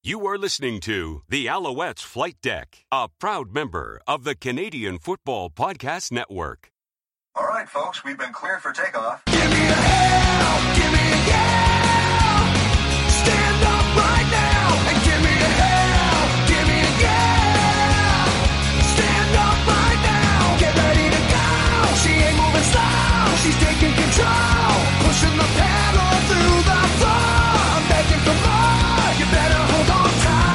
You are listening to the Alouettes Flight Deck, a proud member of the Canadian Football Podcast Network. All right, folks, we've been cleared for takeoff. Give me a hell, give me a yeah. Stand up right now and give me a hell, give me a yeah. Stand up right now, get ready to go. She ain't moving slow, she's taking control, pushing the pedal through the floor. I'm begging for more, you better hold on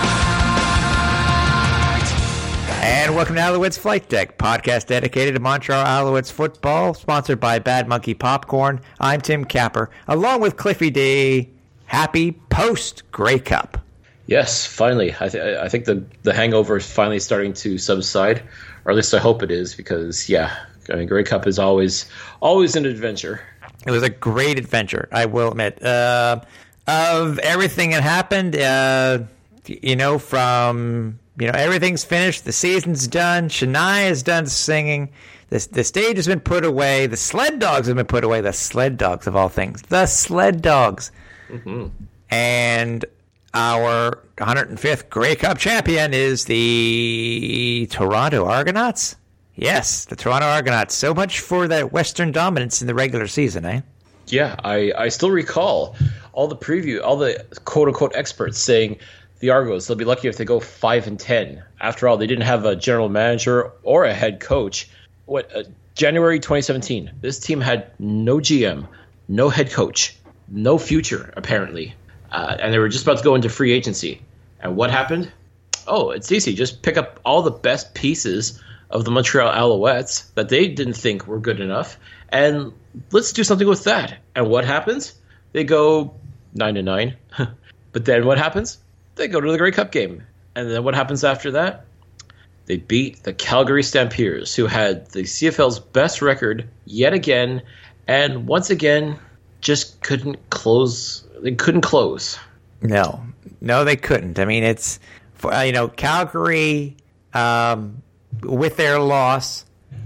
tight. And welcome to Alouettes Flight Deck, podcast dedicated to Montreal Alouettes football, sponsored by Bad Monkey Popcorn. I'm Tim Capper, along with Cliffy D. Happy post-Grey Cup. Yes, finally. I think the hangover is finally starting to subside, or at least I hope it is, because, Grey Cup is always an adventure. It was a great adventure, I will admit. Of everything that happened, everything's finished, the season's done, Shania is done singing, the stage has been put away, the sled dogs have been put away, the sled dogs of all things, the sled dogs. Mm-hmm. And our 105th Grey Cup champion is the Toronto Argonauts. Yes, the Toronto Argonauts. So much for that Western dominance in the regular season, eh? Yeah, I still recall all the quote-unquote experts saying the Argos, they'll be lucky if they go 5-10. After all, they didn't have a general manager or a head coach. January 2017, this team had no GM, no head coach, no future, apparently. And they were just about to go into free agency. And what happened? Oh, it's easy. Just pick up all the best pieces of the Montreal Alouettes that they didn't think were good enough, and let's do something with that. And what happens? They go 9-9. But then what happens? They go to the Grey Cup game. And then what happens after that? They beat the Calgary Stampeders, who had the CFL's best record yet again, and once again just couldn't close. They couldn't close. No, they couldn't. I mean, it's Calgary with their loss.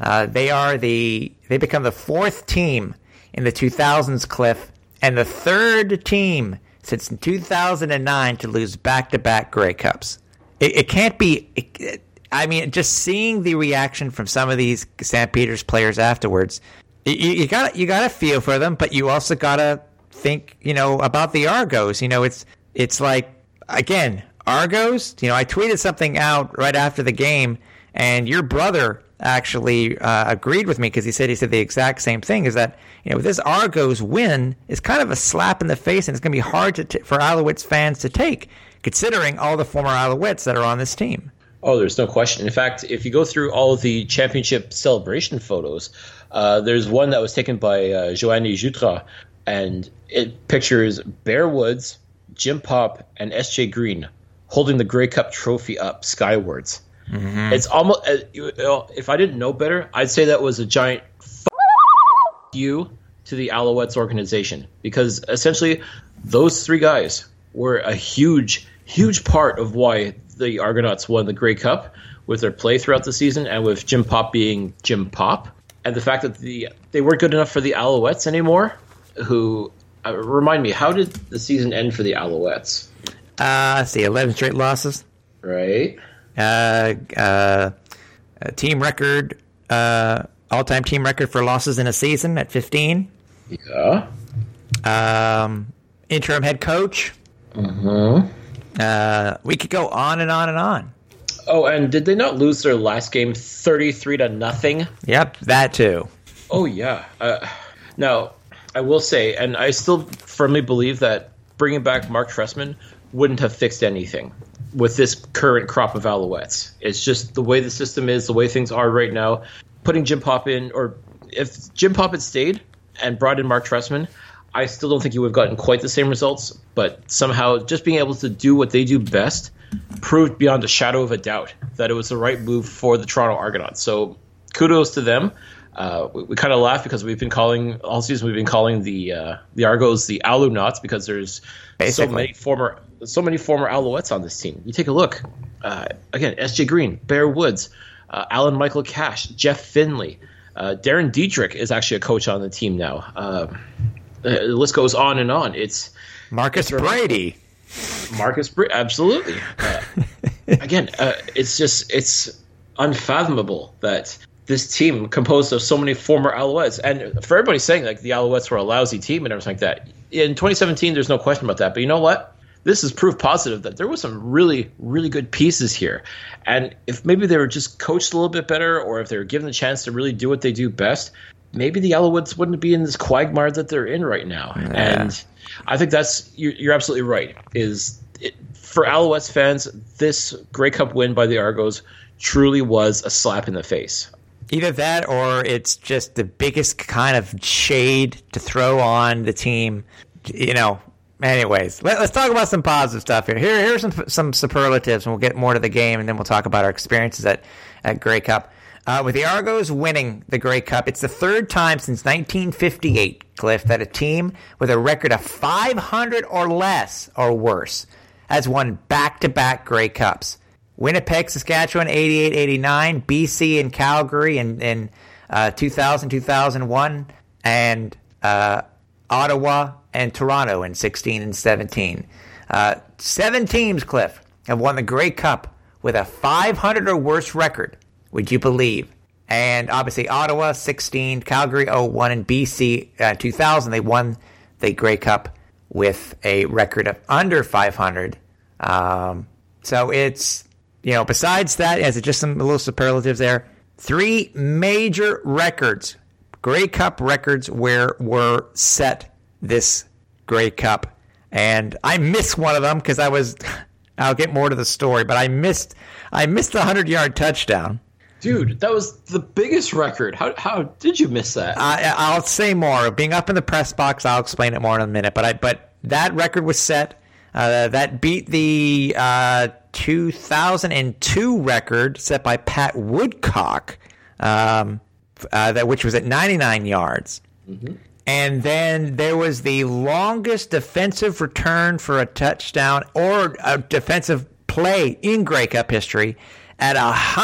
They become the fourth team in the 2000s, Cliff, and the third team since 2009 to lose back-to-back Grey Cups. It can't be. Just seeing the reaction from some of these St. Peter's players afterwards, you gotta feel for them, but you also gotta think, about the Argos. It's like, again, Argos. I tweeted something out right after the game, and your brother actually agreed with me because he said the exact same thing, is that this Argos win is kind of a slap in the face, and it's going to be hard for Alouettes fans to take, considering all the former Alouettes that are on this team. Oh, there's no question. In fact, if you go through all of the championship celebration photos, there's one that was taken by Joanny Jutra, and it pictures Bear Woods, Jim Pop, and S.J. Green holding the Grey Cup trophy up skywards. Mm-hmm. It's almost, if I didn't know better, I'd say that was a giant you to the Alouettes organization, because essentially those three guys were a huge part of why the Argonauts won the Grey Cup with their play throughout the season, and with Jim Pop being Jim Pop, and the fact that they weren't good enough for the Alouettes anymore. Who remind me, how did the season end for the Alouettes? 11 straight losses. Right. Team record, all-time team record for losses in a season at 15. Yeah. Interim head coach. Mm-hmm. We could go on and on and on. Oh, and did they not lose their last game 33-0? Yep, that too. Oh, yeah. Now, I will say, and I still firmly believe that bringing back Mark Trestman wouldn't have fixed anything with this current crop of Alouettes. It's just the way the system is, the way things are right now. Putting Jim Pop in, or if Jim Pop had stayed and brought in Mark Trestman, I still don't think you would have gotten quite the same results, but somehow just being able to do what they do best proved beyond a shadow of a doubt that it was the right move for the Toronto Argonauts. So kudos to them. We kind of laugh because we've been calling all season. We've been calling the Argos the Alouettes because there's so many former Alouettes on this team. You take a look again: S.J. Green, Bear Woods, Alan Michael Cash, Jeff Finley, Darren Dietrich is actually a coach on the team now. The list goes on and on. It's Marcus Brady. Absolutely. It's unfathomable that this team composed of so many former Alouettes, and for everybody saying like the Alouettes were a lousy team and everything like that, in 2017 there's no question about that. But you know what? This is proof positive that there was some really, really good pieces here. And if maybe they were just coached a little bit better, or if they were given the chance to really do what they do best, maybe the Alouettes wouldn't be in this quagmire that they're in right now. Yeah. And I think you're absolutely right. For Alouettes fans, this Grey Cup win by the Argos truly was a slap in the face. Either that, or it's just the biggest kind of shade to throw on the team. Anyways, let's talk about some positive stuff here. Here's some superlatives, and we'll get more to the game, and then we'll talk about our experiences at Grey Cup. With the Argos winning the Grey Cup, it's the third time since 1958, Cliff, that a team with a record of 500 or less or worse has won back-to-back Grey Cups. Winnipeg, Saskatchewan, 88-89, BC and Calgary in 2000, 2001, and Ottawa and Toronto in 16 and 17. 7 teams, Cliff, have won the Grey Cup with a 500 or worse record, would you believe? And obviously Ottawa, 16, Calgary, 01, and BC, 2000, they won the Grey Cup with a record of under 500. So it's, besides that, as just some little superlatives there, 3 major records, Grey Cup records, were set this Grey Cup. And I missed one of them because I'll get more to the story, but I missed the 100-yard touchdown. Dude, that was the biggest record. How did you miss that? I'll say more. Being up in the press box, I'll explain it more in a minute. But that record was set. That beat the 2002 record set by Pat Woodcock, which was at 99 yards. Mm-hmm. And then there was the longest defensive return for a touchdown or a defensive play in Grey Cup history at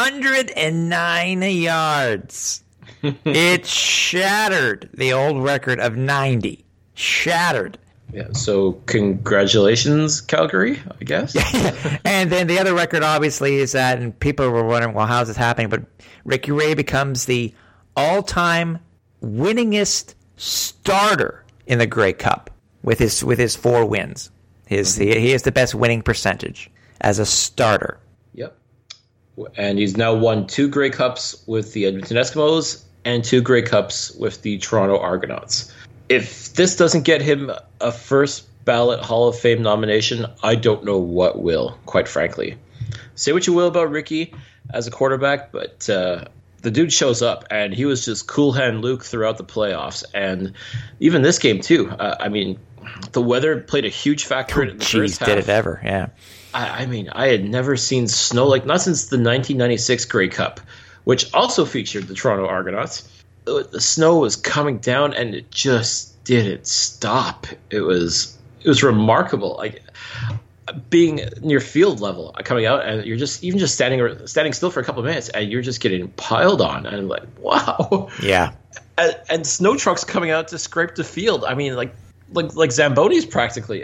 109 yards. It shattered the old record of 90. Shattered. Yeah, so congratulations, Calgary, I guess. And then the other record, obviously, is that, and people were wondering, well, how's this happening? But Ricky Ray becomes the all-time winningest starter in the Grey Cup with his 4 wins. He has the best winning percentage as a starter. Yep. And he's now won 2 Grey Cups with the Edmonton Eskimos and 2 Grey Cups with the Toronto Argonauts. If this doesn't get him a first ballot Hall of Fame nomination, I don't know what will, quite frankly. Say what you will about Ricky as a quarterback, but the dude shows up, and he was just cool hand Luke throughout the playoffs, and even this game too. The weather played a huge factor in the first half. Did it ever? Yeah. I had never seen snow not since the 1996 Grey Cup, which also featured the Toronto Argonauts. The snow was coming down, and it just didn't stop. It was remarkable. Like being near field level, coming out, and you're just standing still for a couple of minutes, and you're just getting piled on. And I'm like, wow, yeah. And snow trucks coming out to scrape the field. I mean, like Zambonis practically.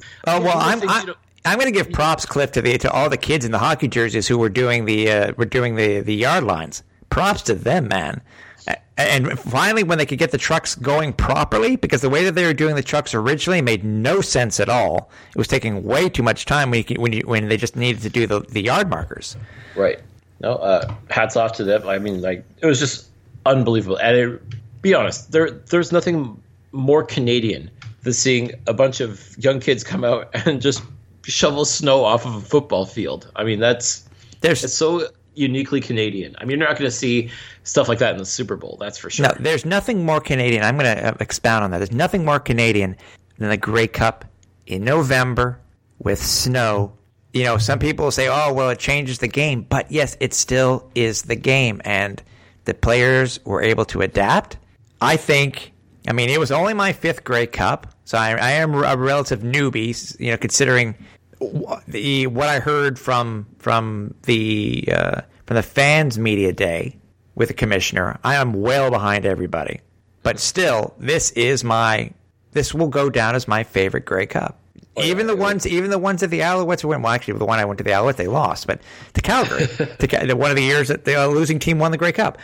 I'm going to give props, Cliff, to all the kids in the hockey jerseys who were doing the yard lines. Props to them, man. And finally, when they could get the trucks going properly, because the way that they were doing the trucks originally made no sense at all. It was taking way too much time when they just needed to do the yard markers. Right. No, hats off to them. I mean, it was just unbelievable. And be honest, there's nothing more Canadian than seeing a bunch of young kids come out and just shovel snow off of a football field. I mean, it's so uniquely Canadian. I mean, you're not going to see stuff like that in the Super Bowl, that's for sure. No, there's nothing more Canadian. I'm going to expound on that. There's nothing more Canadian than the Grey Cup in November with snow. Some people say, oh, well, it changes the game. But yes, it still is the game. And the players were able to adapt. I think, it was only my 5th Grey Cup. So I am a relative newbie, considering what I heard from the fans media day with the commissioner. I am well behind everybody, but still, this will go down as my favorite Grey Cup. Even the ones that the Alouettes win. Well, actually, the one I went to the Alouettes, they lost, but to Calgary, one of the years that the losing team won the Grey Cup.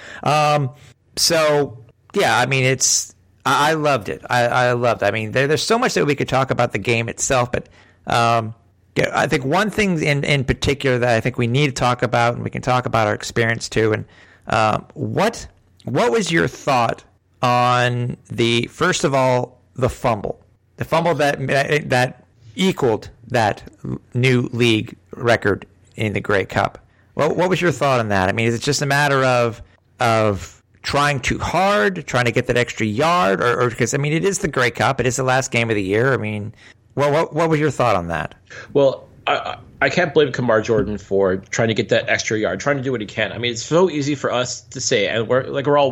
So yeah, I mean, I loved it. I loved it. I mean, there's so much that we could talk about the game itself, but I think one thing in particular that I think we need to talk about, and we can talk about our experience too. And what was your thought on first of all, the fumble that equaled that new league record in the Grey Cup? Well, what was your thought on that? I mean, is it just a matter of trying too hard, trying to get that extra yard, or because, I mean, it is the Grey Cup, it is the last game of the year. I mean, what was your thought on that? Well, I can't blame Kamar Jordan for trying to get that extra yard, trying to do what he can. I mean, it's so easy for us to say, and we're all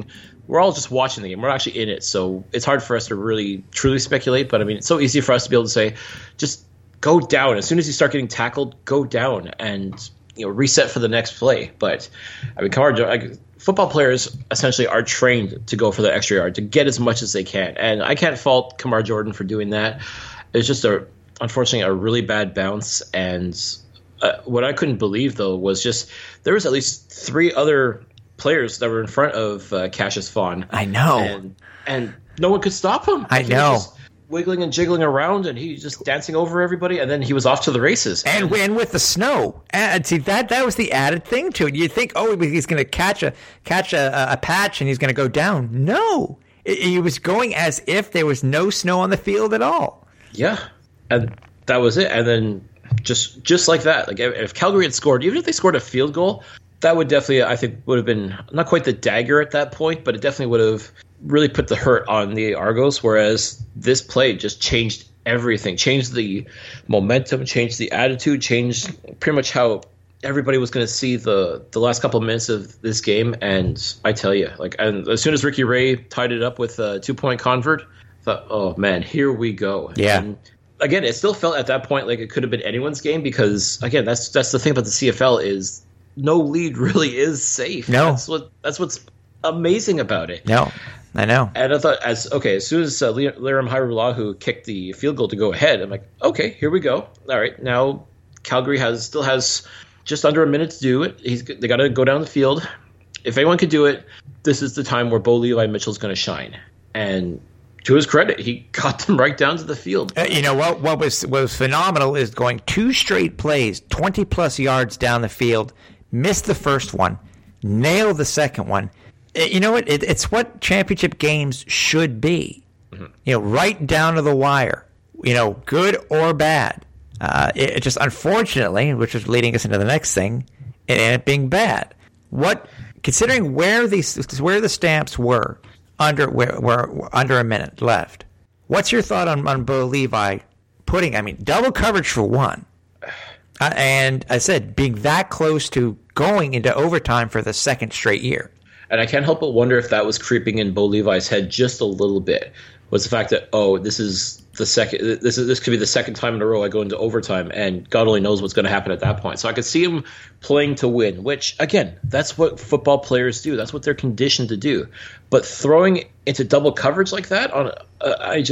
just watching the game. We're actually in it, so it's hard for us to really truly speculate. But I mean, it's so easy for us to be able to say, just go down as soon as you start getting tackled, go down and reset for the next play. But I mean, Kamar Jordan, football players essentially are trained to go for the extra yard, to get as much as they can, and I can't fault Kamar Jordan for doing that. It's just unfortunately a really bad bounce. And what I couldn't believe though was just there was at least 3 other players that were in front of Cassius Vaughn. I know, and no one could stop him. I know. He was just wiggling and jiggling around, and he just dancing over everybody, and then he was off to the races. And with the snow, and see that was the added thing to it. You think, oh, he's going to catch a patch and he's going to go down. No, he was going as if there was no snow on the field at all. Yeah, and that was it. And then just like that, like if Calgary had scored, even if they scored a field goal, that would definitely, I think, would have been not quite the dagger at that point, but it definitely would have really put the hurt on the Argos, whereas this play just changed everything, changed the momentum, changed the attitude, changed pretty much how everybody was going to see the last couple of minutes of this game. And I tell you, and as soon as Ricky Ray tied it up with a 2-point convert, I thought, oh man, here we go. Yeah. And again, it still felt at that point like it could have been anyone's game, because again, that's the thing about the CFL is no lead really is safe. No, that's what's amazing about it. No, I know. And I thought, as soon as Liram Hairulahu kicked the field goal to go ahead, I'm like, okay, here we go. All right, now Calgary still has just under a minute to do it. They got to go down the field. If anyone could do it, this is the time where Bo Levi Mitchell's going to shine. And to his credit, he got them right down to the field. What was phenomenal is going 2 straight plays, 20-plus yards down the field, missed the first one, nailed the second one. You know what? It's what championship games should be. Mm-hmm. Right down to the wire. Good or bad. It just, unfortunately, which is leading us into the next thing, it ended up being bad. Considering where the Stamps were under a minute left, what's your thought on Bo Levi putting, double coverage for one, and I said being that close to going into overtime for the second straight year? And I can't help but wonder if that was creeping in Bo Levi's head just a little bit, was the fact that, this is the second. This could be the second time in a row I go into overtime, and God only knows what's going to happen at that point. So I could see him playing to win, which again, that's what football players do. That's what they're conditioned to do. But throwing into double coverage like that, I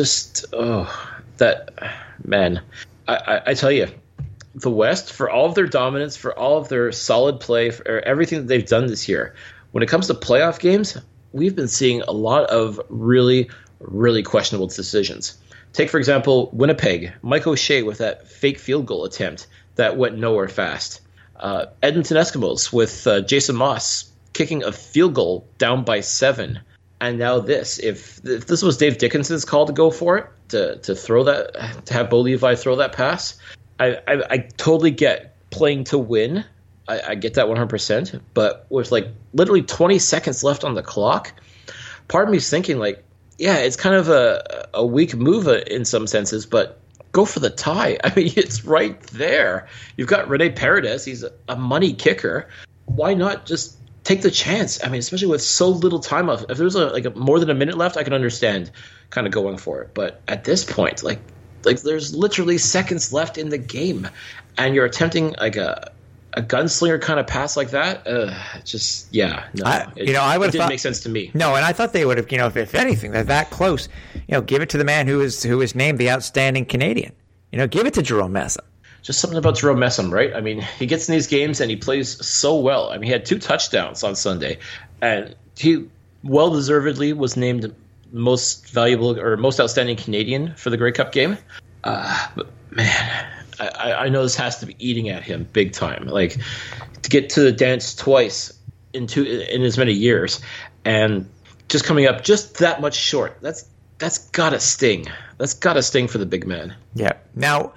tell you, the West, for all of their dominance, for all of their solid play, for everything that they've done this year, when it comes to playoff games, we've been seeing a lot of really, really questionable decisions. Take, for example, Winnipeg, Mike O'Shea with that fake field goal attempt that went nowhere fast. Edmonton Eskimos with Jason Moss kicking a field goal down by 7. And now this. If this was Dave Dickinson's call to go for it, to throw that, to have Bo Levi throw that pass, I totally get playing to win. I get that 100%. But with literally 20 seconds left on the clock, part of me is thinking yeah, it's kind of a weak move in some senses, but go for the tie. It's right there. You've got Rene Paredes. He's a money kicker. Why not just take the chance? Especially with so little time left. If there's more than a minute left, I can understand kind of going for it. But at this point, there's literally seconds left in the game, and you're attempting a gunslinger kind of pass like that, it didn't make sense to me. No, and I thought they would have, if anything, they're that close, give it to the man who was named the outstanding Canadian. give it to Jerome Messam. Just something about Jerome Messam, right? I mean, he gets in these games and he plays so well. I mean, he had 2 touchdowns on Sunday, and he well-deservedly was named most valuable or most outstanding Canadian for the Grey Cup game. But man, I know this has to be eating at him big time. Like, to get to the dance twice in as many years, and just coming up just that much short. That's gotta sting. That's gotta sting for the big man. Yeah. Now,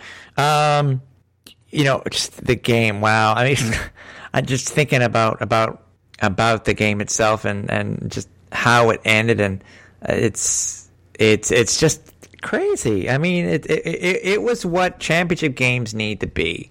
just the game. Wow. I mean, I'm just thinking about the game itself and just how it ended, and it's just crazy. I mean, it was what championship games need to be.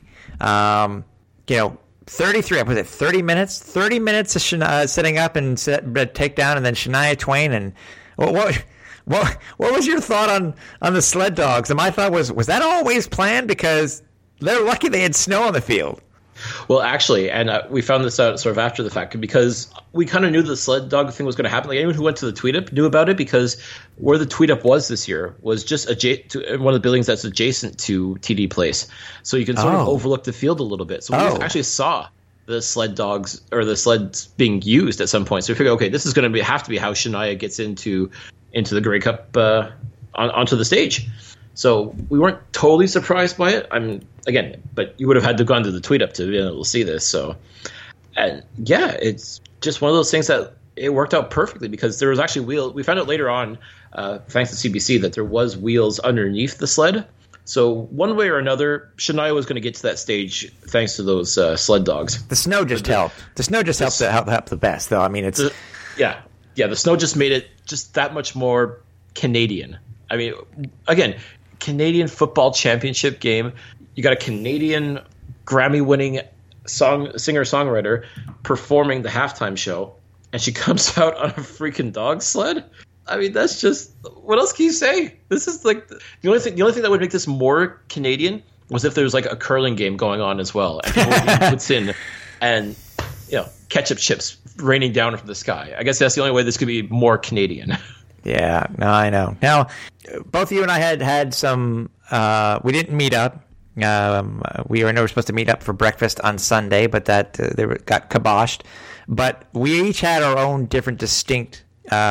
33, was it 30 minutes? 30 minutes of setting up and take down, and then Shania Twain. And what was your thought on the sled dogs? And my thought was that always planned? Because they're lucky they had snow on the field. Well, actually, and we found this out sort of after the fact, because we kind of knew the sled dog thing was going to happen. Like, anyone who went to the Tweet Up knew about it, because where the Tweet Up was this year was just to one of the buildings that's adjacent to TD Place. So you can sort of overlook the field a little bit. So we actually saw the sled dogs, or the sleds being used at some point. So we figured, okay, this is going to have to be how Shania gets into the Grey Cup onto the stage. So we weren't totally surprised by it. But you would have had to gone to the Tweet Up to be able to see this. So, and yeah, it's just one of those things that it worked out perfectly, because there was actually wheels. We found out later on, thanks to CBC, that there was wheels underneath the sled. So one way or another, Shania was going to get to that stage thanks to those sled dogs. The snow just helped. The snow just helped the best, though. I mean, it's the snow just made it just that much more Canadian. I mean, again, Canadian football championship game. You got a Canadian Grammy-winning singer-songwriter performing the halftime show, and she comes out on a freaking dog sled. I mean, that's just, what else can you say? This is like the only thing that would make this more Canadian was if there was like a curling game going on as well, and people puts in, and ketchup chips raining down from the sky. I guess that's the only way this could be more Canadian. Yeah, no, I know. Now, both you and I had some. We didn't meet up. We were never supposed to meet up for breakfast on Sunday, but that got kiboshed. But we each had our own different, distinct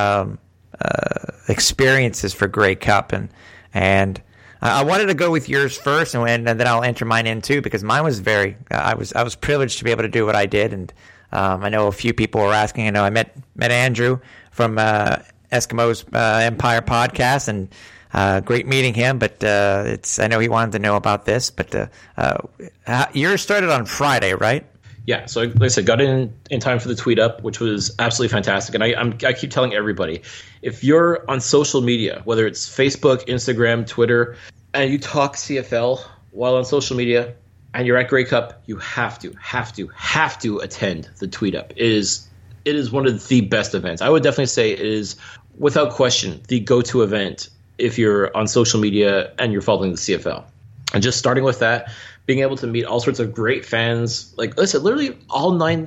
experiences for Grey Cup, and I wanted to go with yours first, and then I'll enter mine in too, because mine was very. I was privileged to be able to do what I did, and I know a few people were asking. I know I met Andrew from Eskimos Empire podcast, and great meeting him. But I know he wanted to know about this. But yours started on Friday, right? Yeah. So like I said, got in time for the Tweet Up, which was absolutely fantastic. And I keep telling everybody, if you're on social media, whether it's Facebook, Instagram, Twitter, and you talk CFL while on social media, and you're at Grey Cup, you have to attend the Tweet Up. It is one of the best events. I would definitely say it is, without question, the go-to event if you're on social media and you're following the CFL. And just starting with that, being able to meet all sorts of great fans. Like, listen, literally all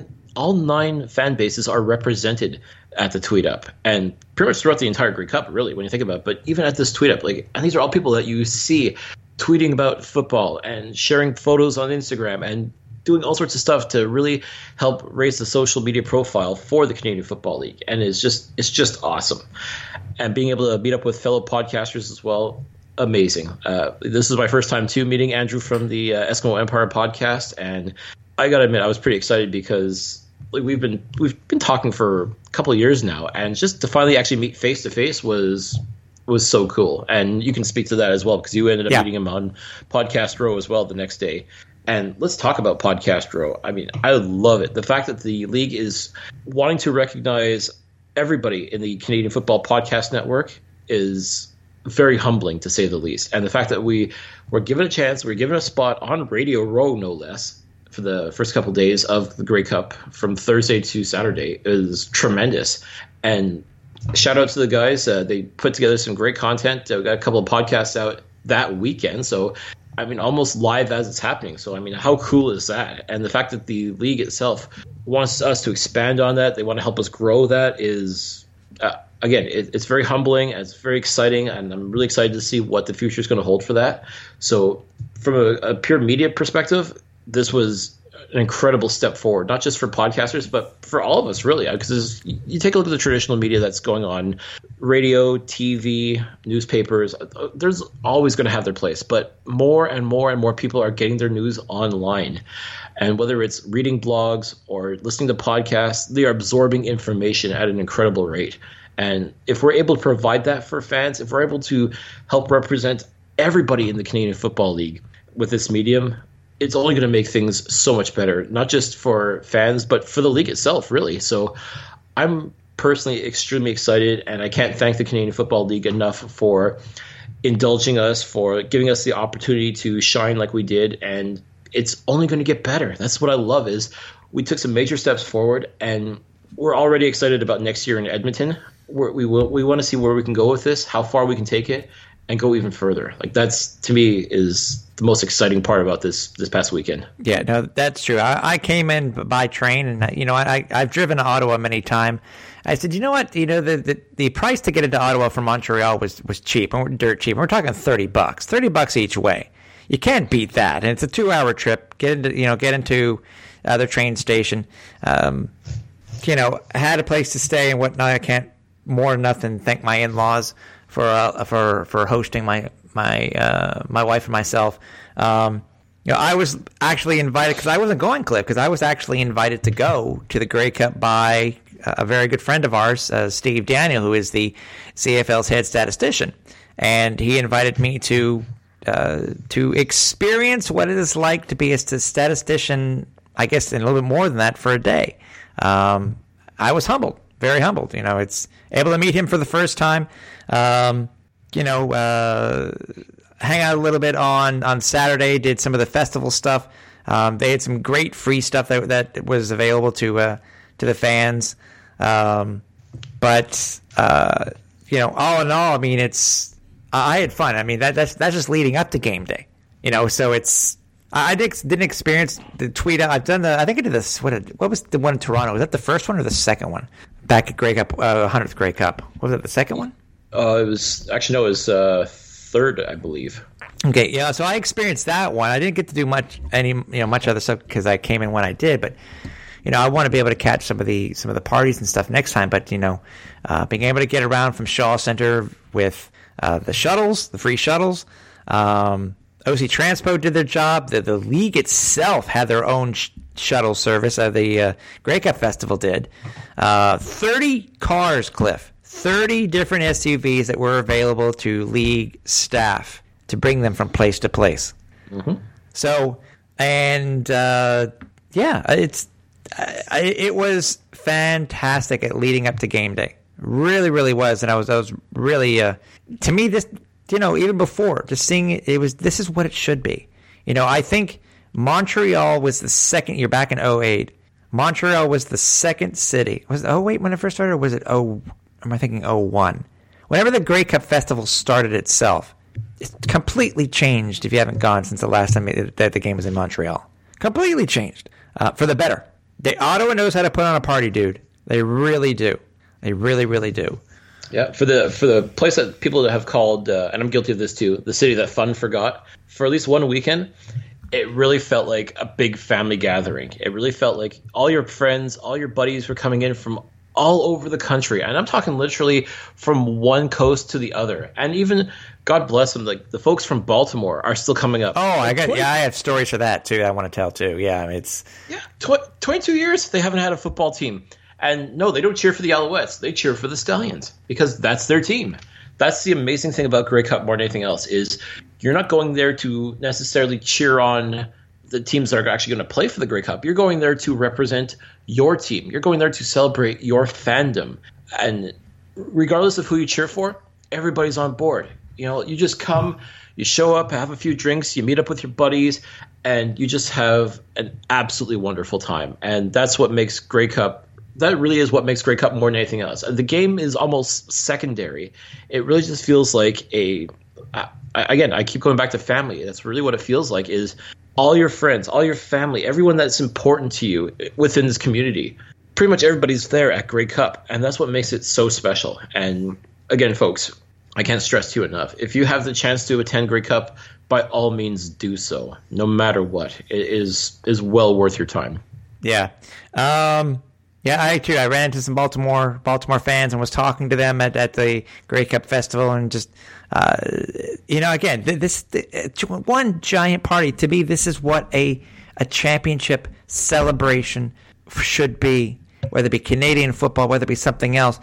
nine fan bases are represented at the Tweet Up, and pretty much throughout the entire Grey Cup, really, when you think about it. But even at this Tweet Up, and these are all people that you see tweeting about football and sharing photos on Instagram and doing all sorts of stuff to really help raise the social media profile for the Canadian Football League. And it's just awesome. And being able to meet up with fellow podcasters as well, amazing. This is my first time too meeting Andrew from the Eskimo Empire podcast, and I gotta admit I was pretty excited, because we've been talking for a couple of years now, and just to finally actually meet face to face was so cool. And you can speak to that as well, because you ended up meeting him on Podcast Row as well the next day. And let's talk about Podcast Row. I mean, I love it. The fact that the league is wanting to recognize everybody in the Canadian Football Podcast Network is very humbling, to say the least. And the fact that we were given a chance, we were given a spot on Radio Row, no less, for the first couple of days of the Grey Cup from Thursday to Saturday is tremendous. And shout out to the guys. They put together some great content. We got a couple of podcasts out that weekend. So, I mean, almost live as it's happening. So, I mean, how cool is that? And the fact that the league itself wants us to expand on that, they want to help us grow that, is again, it's very humbling and it's very exciting, and I'm really excited to see what the future is going to hold for that. So from a pure media perspective, this was an incredible step forward, not just for podcasters, but for all of us, really, because you take a look at the traditional media that's going on, radio, TV, newspapers, there's always going to have their place, but more and more and more people are getting their news online. And whether it's reading blogs or listening to podcasts, they are absorbing information at an incredible rate. And if we're able to provide that for fans, if we're able to help represent everybody in the Canadian Football League with this medium, it's only going to make things so much better, not just for fans, but for the league itself, really. So I'm personally extremely excited, and I can't thank the Canadian Football League enough for indulging us, for giving us the opportunity to shine like we did, and it's only going to get better. That's what I love, is we took some major steps forward, and we're already excited about next year in Edmonton. We want to see where we can go with this, how far we can take it, and go even further. Like, that's, to me, is the most exciting part about this past weekend. Yeah, no, that's true. I came in by train, and I've driven to Ottawa many times. I said, you know what? The price to get into Ottawa from Montreal was cheap, and dirt cheap. We're talking $30, $30 each way. You can't beat that, and it's a 2-hour trip. Get into the train station. I had a place to stay and whatnot. I can't more than nothing thank my in-laws for hosting my wife and myself. I was actually invited, because I wasn't going, Cliff, because I was actually invited to go to the Grey Cup by a very good friend of ours, Steve Daniel, who is the CFL's head statistician, and he invited me to experience what it is like to be a statistician, I guess, and a little bit more than that, for a day. I was humbled, very humbled. It's able to meet him for the first time. Hang out a little bit on Saturday, did some of the festival stuff. They had some great free stuff that was available to the fans. But all in all, I mean, I had fun. I mean, that's just leading up to game day. So it's, I didn't experience the tweet. I've done I think I did this. What was the one in Toronto? Was that the first one or the second one? Back at Grey Cup, 100th Grey Cup. Was it the second one? It was third, I believe. Okay, yeah. So I experienced that one. I didn't get to do much other stuff because I came in when I did. But I want to be able to catch some of the parties and stuff next time. But being able to get around from Shaw Center with the shuttles, the free shuttles. OC Transpo did their job. The league itself had their own shuttle service. The Grey Cup Festival did. 30 cars, Cliff. 30 different SUVs that were available to league staff to bring them from place to place. Mm-hmm. So, and it was fantastic at leading up to game day. Really, really was. And I was really, to me, this, even before, just seeing it, this is what it should be. I think Montreal was the second year, back in 2008. Montreal was the second city. Was it 2008 when it first started, or was it am I thinking 2001? Whenever the Grey Cup Festival started itself, it's completely changed if you haven't gone since the last time that the game was in Montreal. Completely changed. For the better. Ottawa knows how to put on a party, dude. They really do. They really, really do. Yeah, for the place that people have called, and I'm guilty of this too, the city that fun forgot, for at least one weekend, it really felt like a big family gathering. It really felt like all your friends, all your buddies were coming in from all over the country. And I'm talking literally from one coast to the other. And even, God bless them, like the folks from Baltimore are still coming up. Oh, I have stories for that too. I want to tell too. Yeah, 22 years they haven't had a football team. And no, they don't cheer for the Alouettes. They cheer for the Stallions because that's their team. That's the amazing thing about Grey Cup more than anything else, is you're not going there to necessarily cheer on the teams that are actually going to play for the Grey Cup. You're going there to represent your team. You're going there to celebrate your fandom. And regardless of who you cheer for, everybody's on board. You just come, you show up, have a few drinks, you meet up with your buddies, and you just have an absolutely wonderful time. And that's what makes Grey Cup. That really is what makes Grey Cup more than anything else. The game is almost secondary. It really just feels like again, I keep going back to family. That's really what it feels like, is all your friends, all your family, everyone that's important to you within this community pretty much everybody's there at Grey Cup, and that's what makes it so special. And again, folks, I can't stress to you enough. If you have the chance to attend Grey Cup, by all means do so, no matter what. It is well worth your time. Yeah. I too. I ran into some Baltimore fans and was talking to them at the Grey Cup Festival, and just again, this one giant party. To me, this is what a championship celebration should be. Whether it be Canadian football, whether it be something else,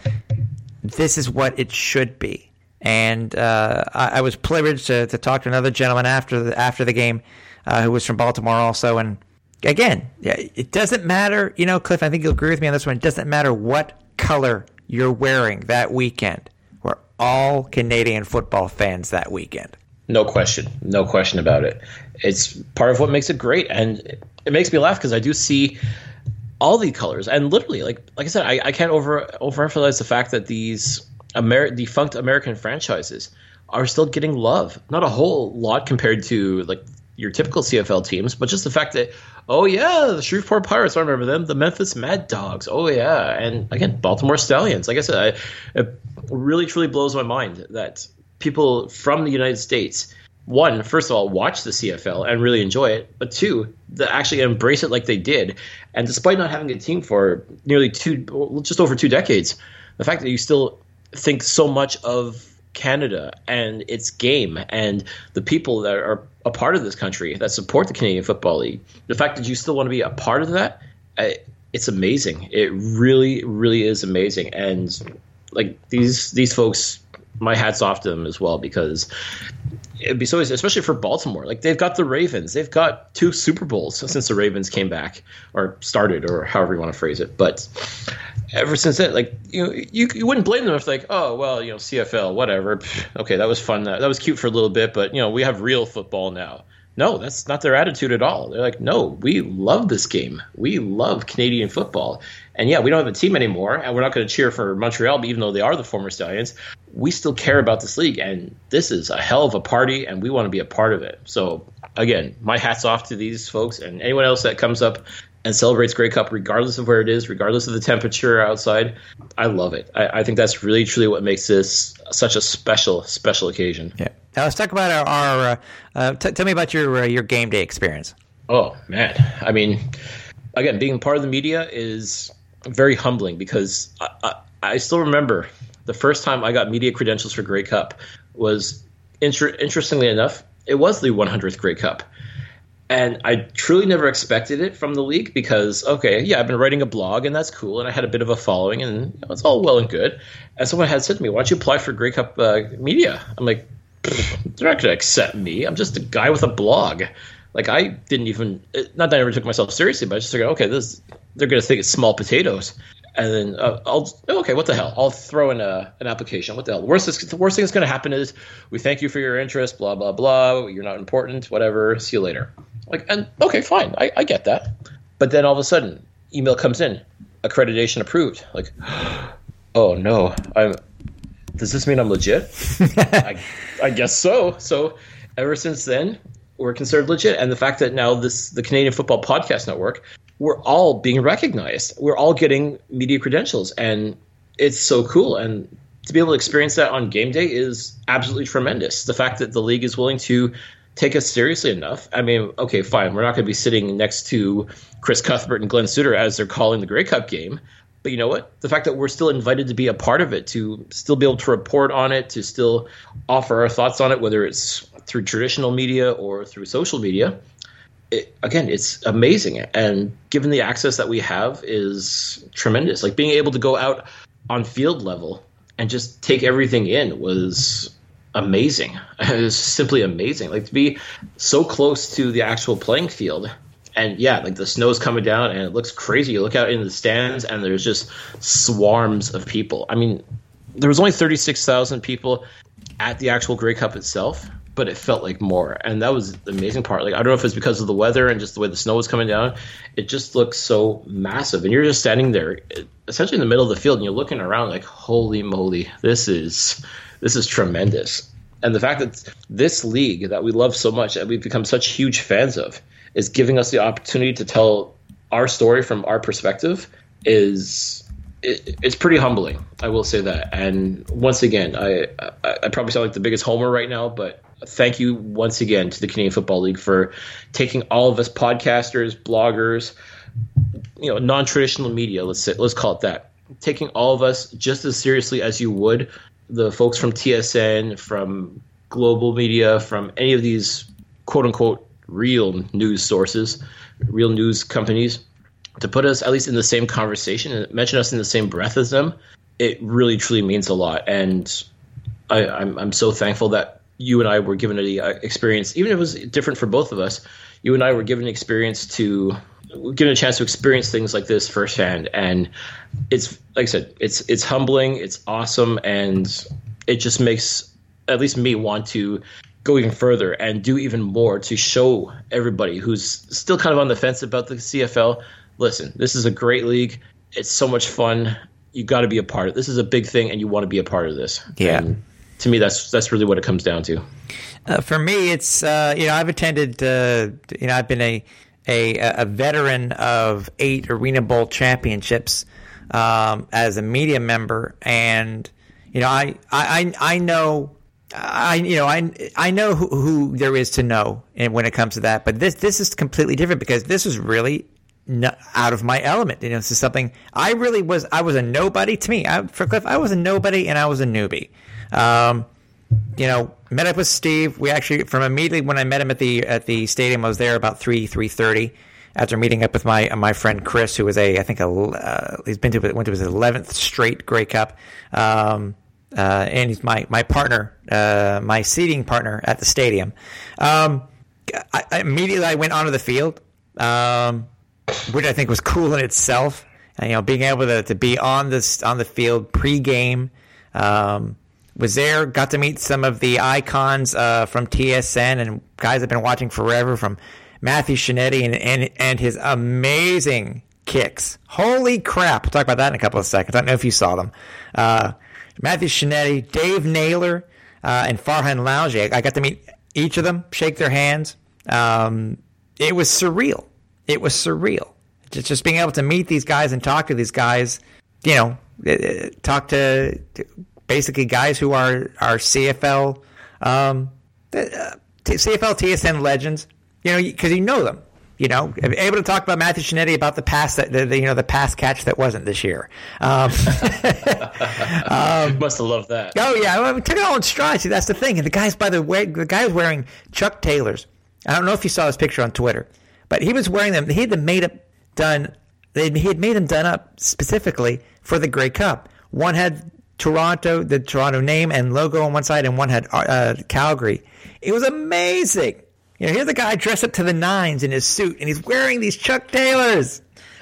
this is what it should be. And I was privileged to talk to another gentleman after the game who was from Baltimore also. And again, it doesn't matter, Cliff, I think you'll agree with me on this one. It doesn't matter what color you're wearing that weekend. We're all Canadian football fans that weekend. No question about it. It's part of what makes it great. And it makes me laugh because I do see all the colors. And literally, like I said, I can't overemphasize the fact that these defunct American franchises are still getting love. Not a whole lot compared to like your typical CFL teams, but just the fact that, oh yeah, the Shreveport Pirates, I remember them, the Memphis Mad Dogs, oh yeah, and again, Baltimore Stallions. Like I said, it really truly blows my mind that people from the United States, one, first of all, watch the CFL and really enjoy it, but two, that actually embrace it like they did. And despite not having a team for nearly just over 2 decades, the fact that you still think so much of Canada and its game and the people that are a part of this country that support the Canadian Football League, the fact that you still want to be a part of that, it's amazing. It really, really is amazing. And like these folks, my hat's off to them as well, because it'd be so easy, especially for Baltimore. Like they've got the Ravens, they've got 2 Super Bowls since the Ravens came back or started, or however you want to phrase it. But ever since then, like you wouldn't blame them if like, oh well, CFL, whatever. Okay, that was fun. That was cute for a little bit, but we have real football now. No, that's not their attitude at all. They're like, no, we love this game. We love Canadian football. And yeah, we don't have a team anymore, and we're not going to cheer for Montreal, even though they are the former Stallions. We still care about this league, and this is a hell of a party, and we want to be a part of it. So again, my hat's off to these folks and anyone else that comes up and celebrates Grey Cup, regardless of where it is, regardless of the temperature outside. I love it. I think that's really, truly what makes this such a special, special occasion. Yeah. Now let's talk about our tell me about your game day experience. Oh, man. I mean, again, being part of the media is very humbling, because I still remember the first time I got media credentials for Grey Cup was, interestingly enough, it was the 100th Grey Cup. And I truly never expected it from the league, because, okay, yeah, I've been writing a blog, and that's cool, and I had a bit of a following, and it's all well and good. And someone had said to me, why don't you apply for Grey Cup media? I'm like, they're not going to accept me. I'm just a guy with a blog. Like, I didn't even – not that I ever took myself seriously, but I just figured, okay, they're going to think it's small potatoes. And then okay, what the hell? I'll throw in an application. What the hell? The worst thing that's going to happen is we thank you for your interest, blah, blah, blah. You're not important, whatever. See you later. Like, and okay, fine. I get that. But then all of a sudden, email comes in, accreditation approved. Like, oh no, does this mean I'm legit? I guess so. So ever since then, we're considered legit. And the fact that now the Canadian Football Podcast Network, we're all being recognized. We're all getting media credentials, and it's so cool. And to be able to experience that on game day is absolutely tremendous. The fact that the league is willing to take us seriously enough. I mean, okay, fine. We're not going to be sitting next to Chris Cuthbert and Glenn Suter as they're calling the Grey Cup game. But you know what? The fact that we're still invited to be a part of it, to still be able to report on it, to still offer our thoughts on it, whether it's through traditional media or through social media, again, it's amazing. And given the access that we have is tremendous. Like being able to go out on field level and just take everything in was amazing. It was simply amazing. Like to be so close to the actual playing field. And yeah, like the snow's coming down and it looks crazy. You look out into the stands and there's just swarms of people. I mean, there was only 36,000 people at the actual Grey Cup itself, but it felt like more. And that was the amazing part. Like, I don't know if it's because of the weather and just the way the snow was coming down. It just looks so massive. And you're just standing there essentially in the middle of the field and you're looking around like, holy moly, this is tremendous. And the fact that this league that we love so much and we've become such huge fans of is giving us the opportunity to tell our story from our perspective it's pretty humbling. I will say that. And once again, I probably sound like the biggest homer right now, but thank you once again to the Canadian Football League for taking all of us podcasters, bloggers, non-traditional media. Let's call it that. Taking all of us just as seriously as you would the folks from TSN, from Global Media, from any of these quote unquote real news sources, real news companies, to put us at least in the same conversation and mention us in the same breath as them. It really truly means a lot. And I'm so thankful that you and I were given the experience, even if it was different for both of us. You and I were given a chance to experience things like this firsthand, and it's like I said, it's humbling, it's awesome, and it just makes at least me want to go even further and do even more to show everybody who's still kind of on the fence about the CFL. Listen, this is a great league. It's so much fun. You got to be a part of it. This is a big thing, and you want to be a part of this. Yeah. And to me, that's really what it comes down to. For me, it's I've attended. I've been a veteran of 8 Arena Bowl championships as a media member, and I know who there is to know, and when it comes to that. But this is completely different because this was really out of my element. This is something I was a nobody to me. For Cliff, I was a nobody and I was a newbie. Met up with Steve. We actually, from immediately when I met him at the stadium, I was there about 3:30 after meeting up with my friend Chris, who was went to his 11th straight Grey Cup, and he's my partner, my seating partner at the stadium. I immediately went onto the field, which I think was cool in itself. And, being able to be on the field pregame. Was there, got to meet some of the icons from TSN and guys I've been watching forever, from Matthew Shinetti and his amazing kicks. Holy crap. We'll talk about that in a couple of seconds. I don't know if you saw them. Matthew Shinetti, Dave Naylor, and Farhan Lalji. I got to meet each of them, shake their hands. It was surreal. It was surreal. Just being able to meet these guys and talk to these guys, talk to basically guys who are CFL, CFL TSN legends, because you know them, able to talk about Matthew Shinetti about the pass the pass catch that wasn't this year. Must have loved that. Oh yeah, we took it all in stride. See, that's the thing. And the guy's the guy was wearing Chuck Taylors. I don't know if you saw his picture on Twitter, but he was wearing them. He had them He had made them done up specifically for the Grey Cup. One had the Toronto name and logo on one side, and one had Calgary. It was amazing. Here's the guy dressed up to the nines in his suit, and he's wearing these Chuck Taylors.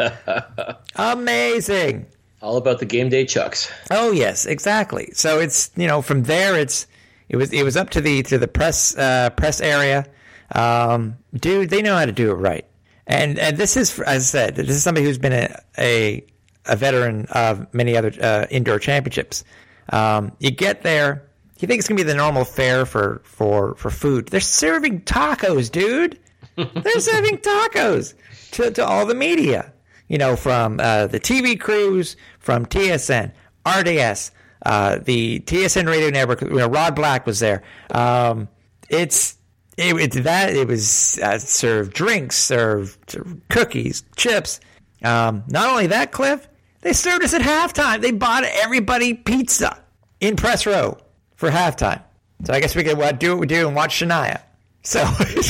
Amazing. All about the game day Chucks. Oh yes, exactly. So it's from there it was up to the press area. Dude, they know how to do it right. And this is, as I said, this is somebody who's been a veteran of many other indoor championships. You get there, you think it's gonna be the normal fare for food. They're serving tacos, dude. They're serving tacos to all the media. From the TV crews, from TSN, RDS, the TSN radio network. Rod Black was there. It was served drinks, served cookies, chips. Not only that, Cliff, they served us at halftime. They bought everybody pizza in press row for halftime. So I guess we could do what we do and watch Shania. So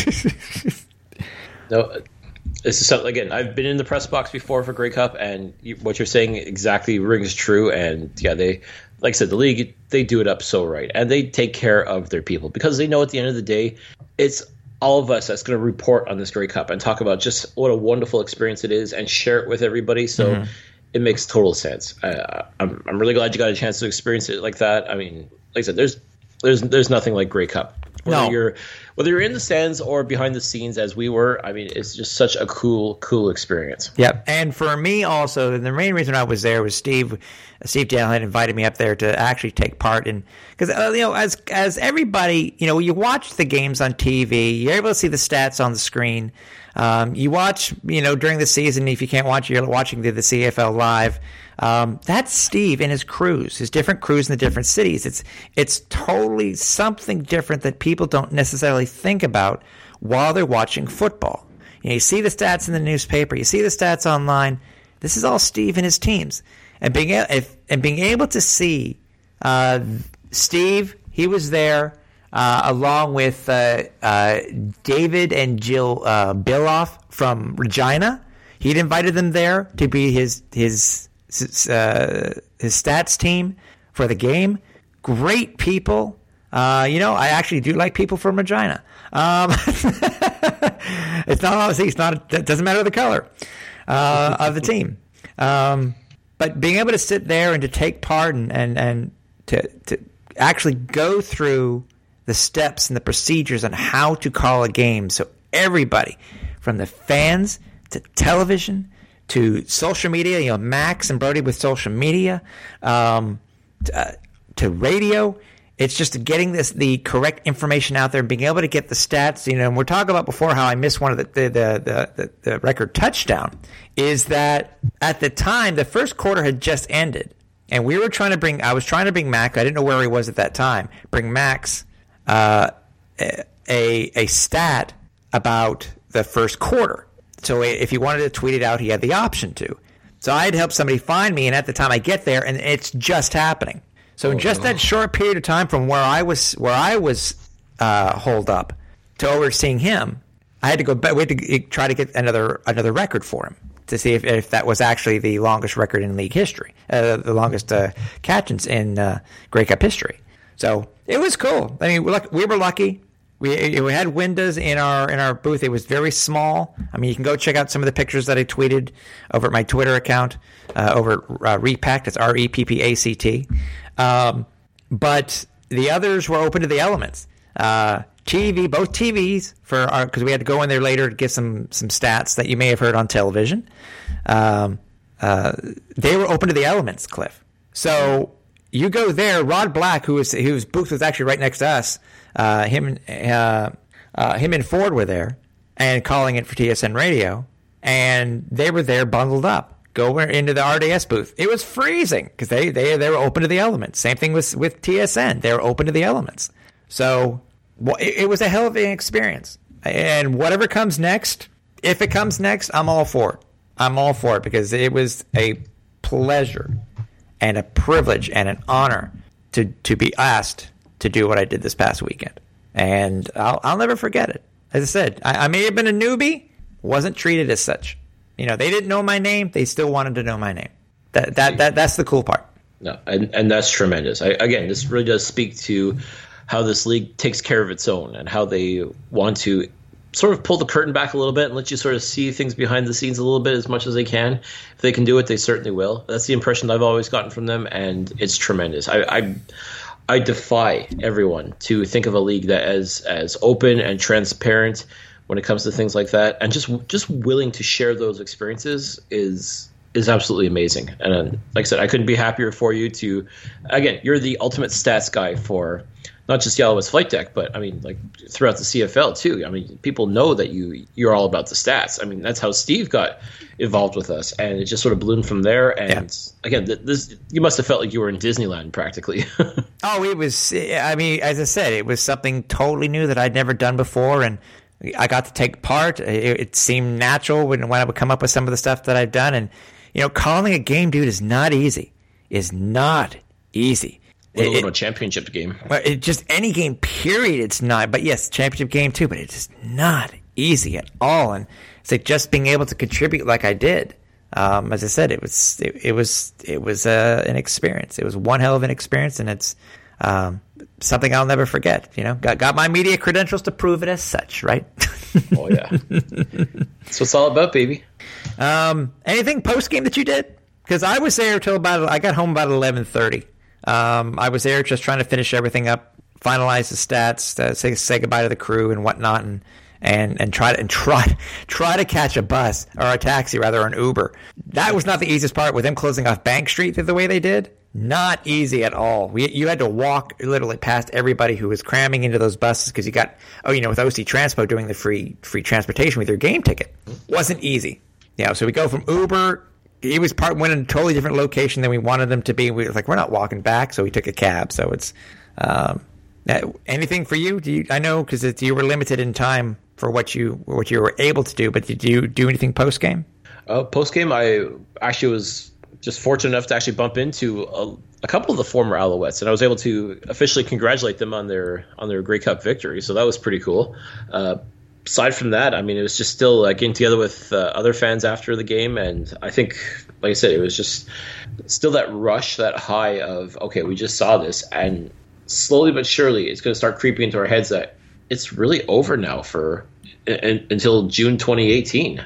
no, this is something. Again, I've been in the press box before for Grey Cup, and what you're saying exactly rings true. And yeah, they, like I said, the league, they do it up so right, and they take care of their people because they know at the end of the day, it's all of us that's going to report on this Grey Cup and talk about just what a wonderful experience it is and share it with everybody. So it makes total sense. I'm really glad you got a chance to experience it like that. I mean, like I said, there's nothing like Grey Cup. Whether you're in the stands or behind the scenes as we were, I mean, it's just such a cool experience. Yep. And for me also, the main reason I was there was Steve Dale had invited me up there to actually take part in, because as everybody, you watch the games on TV, you're able to see the stats on the screen. You watch, during the season, if you can't watch, you're watching the CFL live. That's Steve and his crews, his different crews in the different cities. It's totally something different that people don't necessarily think about while they're watching football. You see the stats in the newspaper, you see the stats online. This is all Steve and his teams, and being able to see Steve, he was there along with David and Jill Biloff from Regina. He'd invited them there to be his stats team for the game. Great people. I actually do like people from Regina. It doesn't matter the color of the team. But being able to sit there and to take part and to actually go through the steps and the procedures on how to call a game, so everybody, from the fans to television to social media, Max and Brody with social media, to radio. It's just getting the correct information out there and being able to get the stats. And we're talking about before how I missed one of the record touchdown. Is that at the time the first quarter had just ended, and I was trying to bring Max. I didn't know where he was at that time. Bring Max a stat about the first quarter. So if he wanted to tweet it out, he had the option to. So I had helped somebody find me, and at the time I get there, and it's just happening. So in just that short period of time from where I was holed up to overseeing him, I had to go back. We had to try to get another record for him to see if that was actually the longest record in league history, the longest catch in Grey Cup history. So it was cool. I mean, we were lucky. We had windows in our booth. It was very small. I mean, you can go check out some of the pictures that I tweeted over at my Twitter account over at Repact. It's REPPACT. But the others were open to the elements. Both TVs because we had to go in there later to get some stats that you may have heard on television. They were open to the elements, Cliff. So you go there. Rod Black, whose booth was actually right next to us, him and Ford were there and calling it for TSN Radio, and they were there bundled up. Go into the RDS booth. It was freezing because they were open to the elements. Same thing with TSN. They were open to the elements. So it was a hell of an experience. And whatever comes next, if it comes next, I'm all for it. I'm all for it because it was a pleasure and a privilege and an honor to be asked to do what I did this past weekend. And I'll never forget it. As I said, I may have been a newbie, wasn't treated as such. They didn't know my name. They still wanted to know my name. That's the cool part. No, and that's tremendous. Again, this really does speak to how this league takes care of its own and how they want to sort of pull the curtain back a little bit and let you sort of see things behind the scenes a little bit as much as they can. If they can do it, they certainly will. That's the impression I've always gotten from them, and it's tremendous. I defy everyone to think of a league that as open and transparent when it comes to things like that, and just willing to share those experiences is absolutely amazing. And like I said, I couldn't be happier for you to, again, you're the ultimate stats guy for not just the Alouettes Flight Deck, but I mean, like throughout the CFL too. I mean, people know that you're all about the stats. I mean, that's how Steve got involved with us, and it just sort of bloomed from there. And again, this you must have felt like you were in Disneyland practically. Oh, it was. I mean, as I said, it was something totally new that I'd never done before, and I got to take part. It seemed natural when I would come up with some of the stuff that I've done. And, calling a game, dude, is not easy. Is not easy. A championship game. Just any game, period, it's not. But, yes, championship game, too. But it's just not easy at all. And it's like just being able to contribute like I did. As I said, it was an experience. It was one hell of an experience, and it's something I'll never forget. Got my media credentials to prove it as such, right? Oh yeah, that's what it's all about, baby. Anything post game that you did? Because I was there till I got home about 11:30. I was there just trying to finish everything up, finalize the stats, say goodbye to the crew and whatnot, and try to catch a bus or a taxi, rather, or an Uber. That was not the easiest part with them closing off Bank Street the way they did. Not easy at all. You had to walk literally past everybody who was cramming into those buses because you got, with OC Transpo doing the free transportation with your game ticket. Wasn't easy. So we go from Uber. He went in a totally different location than we wanted them to be. We were like, we're not walking back, so we took a cab. So it's anything for you? I know because you were limited in time for what you were able to do, but did you do anything post game? Post game, I actually was just fortunate enough to actually bump into a couple of the former Alouettes, and I was able to officially congratulate them on their Grey Cup victory. So that was pretty cool. Aside from that, I mean, it was just still getting together with other fans after the game, and I think, like I said, it was just still that rush, that high of, okay, we just saw this, and slowly but surely it's going to start creeping into our heads that it's really over now until June 2018.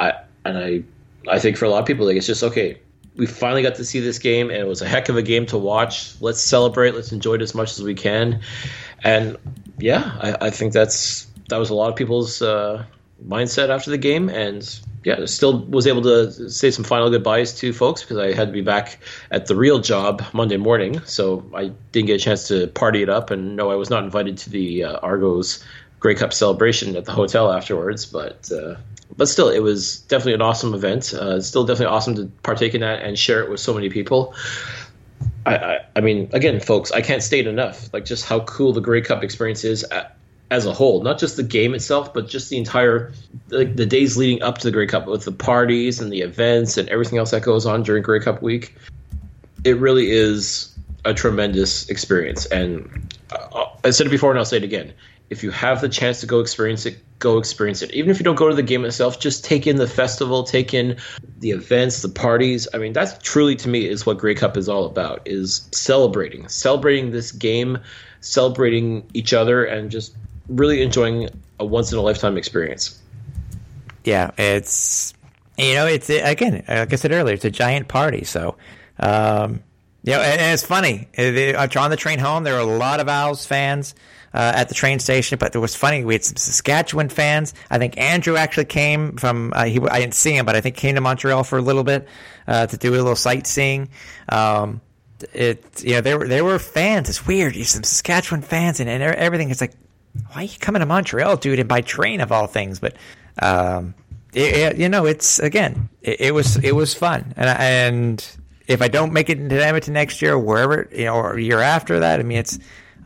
I think for a lot of people, it's just, okay, we finally got to see this game, and it was a heck of a game to watch. Let's celebrate. Let's enjoy it as much as we can. And yeah, I think that was a lot of people's mindset after the game. And yeah, still was able to say some final goodbyes to folks because I had to be back at the real job Monday morning. So I didn't get a chance to party it up. And no, I was not invited to the Argos Grey Cup celebration at the hotel afterwards. But still, it was definitely an awesome event. Still definitely awesome to partake in that and share it with so many people. I mean, again, folks, I can't state enough just how cool the Grey Cup experience is as a whole. Not just the game itself, but just the entire the days leading up to the Grey Cup with the parties and the events and everything else that goes on during Grey Cup week. It really is a tremendous experience. And I said it before and I'll say it again. If you have the chance to go experience it, go experience it. Even if you don't go to the game itself, just take in the festival, take in the events, the parties. I mean, that's truly, to me, is what Grey Cup is all about, is celebrating this game, celebrating each other, and just really enjoying a once-in-a-lifetime experience. Yeah, it's again, like I said earlier, it's a giant party. So, and it's funny. On the train home, there were a lot of Owls fans at the train station, but it was funny. We had some Saskatchewan fans. I think Andrew actually came from. I didn't see him, but I think came to Montreal for a little bit to do a little sightseeing. There were fans. It's weird. You some Saskatchewan fans and everything. It's like, why are you coming to Montreal, dude? And by train of all things, but it's again, it was fun, and if I don't make it into Edmonton next year, wherever or a year after that, I mean, it's.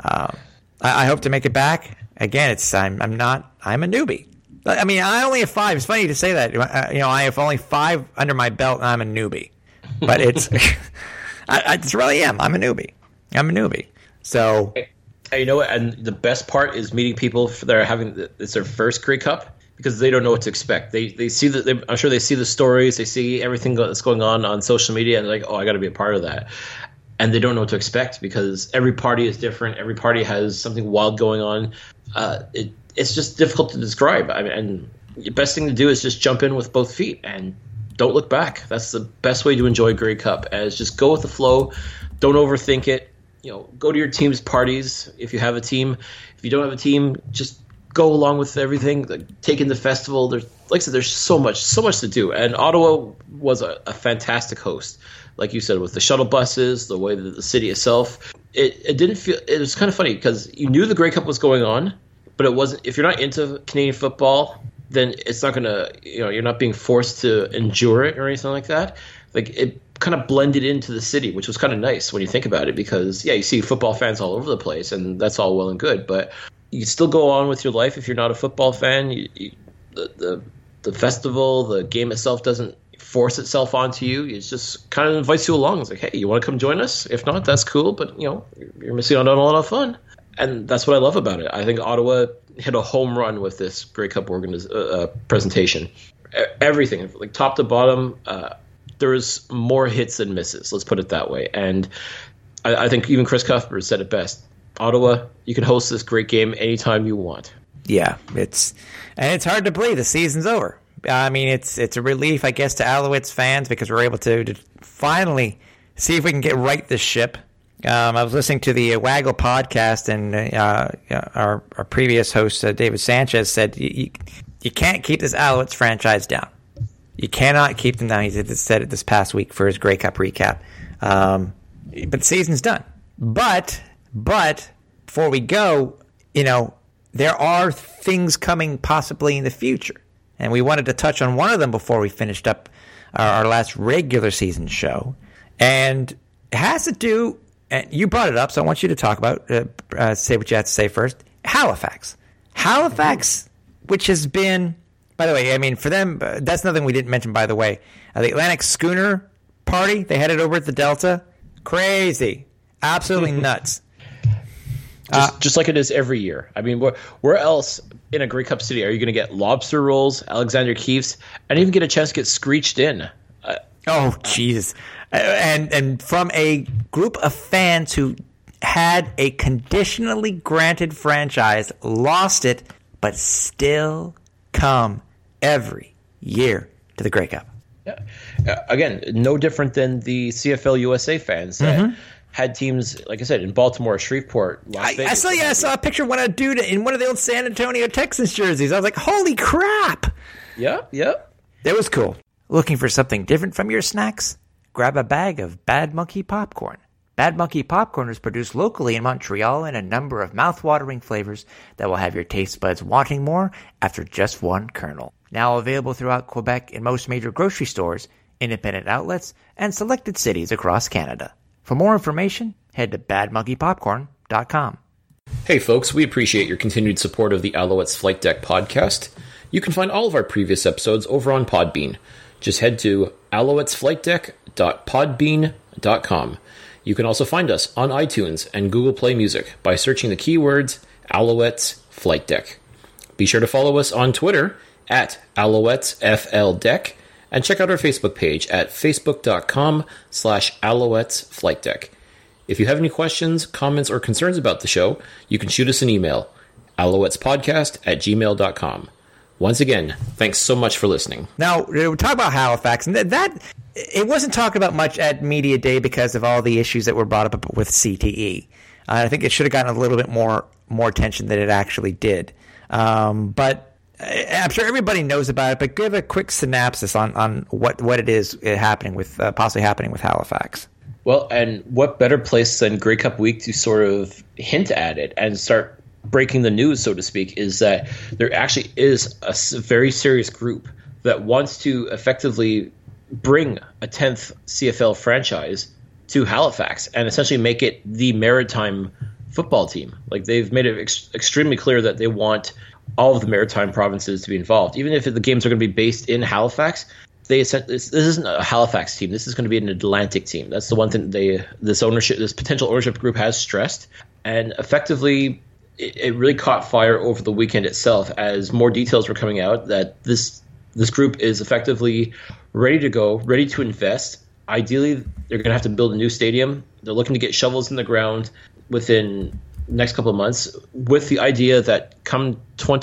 I hope to make it back. Again, I'm a newbie. I mean, I only have 5. It's funny to say that. I have only 5 under my belt, and I'm a newbie. But it's, I just really am. I'm a newbie. So, you know what? And the best part is meeting people that are having it's their first Grey Cup because they don't know what to expect. They see I'm sure they see the stories, they see everything that's going on social media, and they're like, oh, I got to be a part of that. And they don't know what to expect because every party is different. Every party has something wild going on. It's just difficult to describe. I mean, and the best thing to do is just jump in with both feet and don't look back. That's the best way to enjoy Grey Cup. As just go with the flow. Don't overthink it. Go to your team's parties if you have a team. If you don't have a team, just go along with everything. Take in the festival. Like I said, there's so much to do. And Ottawa was a fantastic host. Like you said, with the shuttle buses, the way that the city itself, it didn't feel. It was kind of funny because you knew the Grey Cup was going on, but it wasn't. If you're not into Canadian football, then it's not gonna. You're not being forced to endure it or anything like that. Like it kind of blended into the city, which was kind of nice when you think about it. Because you see football fans all over the place, and that's all well and good, but you can still go on with your life if you're not a football fan. The festival, the game itself doesn't force itself onto you. It just kind of invites you along. It's like, hey, you want to come join us? If not, that's cool, but you're missing out on a lot of fun. And that's what I love about it. I think Ottawa hit a home run with this Grey Cup presentation. Everything, like top to bottom, there was more hits than misses. Let's put it that way. And I think even Chris Cuthbert said it best. Ottawa, you can host this great game anytime you want. Yeah, it's hard to believe the season's over. I mean, it's a relief, I guess, to Alouettes fans because we're able to finally see if we can get right this ship I was listening to the Waggle podcast, and our previous host, David Sanchez, said you can't keep this Alouettes franchise down. You cannot keep them down. He said it this past week for his Grey Cup recap. But the season's done. But before we go, there are things coming possibly in the future. And we wanted to touch on one of them before we finished up our last regular season show. And it has to do, and you brought it up, so I want you to talk about, say what you have to say first. Halifax, which has been, by the way, I mean, for them, that's nothing we didn't mention, by the way. The Atlantic Schooner Party, they had it over at the Delta. Crazy. Absolutely nuts. Just like it is every year. I mean, where else in a Grey Cup city are you going to get lobster rolls, Alexander Keefe's, and even get a chance to get screeched in? Oh, Jesus. And from a group of fans who had a conditionally granted franchise, lost it, but still come every year to the Grey Cup. Yeah. Again, no different than the CFL USA fans that had teams, like I said, in Baltimore, Shreveport, Las Vegas. I saw a picture of a dude in one of the old San Antonio Texans jerseys. I was like, holy crap. Yeah. That was cool. Looking for something different from your snacks? Grab a bag of Bad Monkey Popcorn. Bad Monkey Popcorn is produced locally in Montreal in a number of mouth-watering flavors that will have your taste buds wanting more after just one kernel. Now available throughout Quebec in most major grocery stores, independent outlets, and selected cities across Canada. For more information, head to badmonkeypopcorn.com. Hey folks, we appreciate your continued support of the Alouettes Flight Deck podcast. You can find all of our previous episodes over on Podbean. Just head to alouettesflightdeck.podbean.com. You can also find us on iTunes and Google Play Music by searching the keywords Alouettes Flight Deck. Be sure to follow us on Twitter at AlouettesFLDeck and check out our Facebook page at facebook.com/AlouettesFlightDeck. If you have any questions, comments, or concerns about the show, you can shoot us an email, alouettespodcast@gmail.com. Once again, thanks so much for listening. Now, we're talking about Halifax, and that it wasn't talked about much at Media Day because of all the issues that were brought up with CTE. I think it should have gotten a little bit more attention than it actually did. But I'm sure everybody knows about it, but give a quick synopsis on what it is happening with possibly happening with Halifax. Well, and what better place than Grey Cup Week to sort of hint at it and start breaking the news, so to speak, is that there actually is a very serious group that wants to effectively bring a 10th CFL franchise to Halifax and essentially make it the maritime football team. Like, they've made it extremely clear that they want all of the maritime provinces to be involved. Even if the games are going to be based in Halifax, this isn't a Halifax team. This is going to be an Atlantic team. That's the one thing this potential ownership group has stressed. And effectively, it really caught fire over the weekend itself as more details were coming out that this group is effectively ready to go, ready to invest. Ideally, they're going to have to build a new stadium. They're looking to get shovels in the ground within the next couple of months, with the idea that come June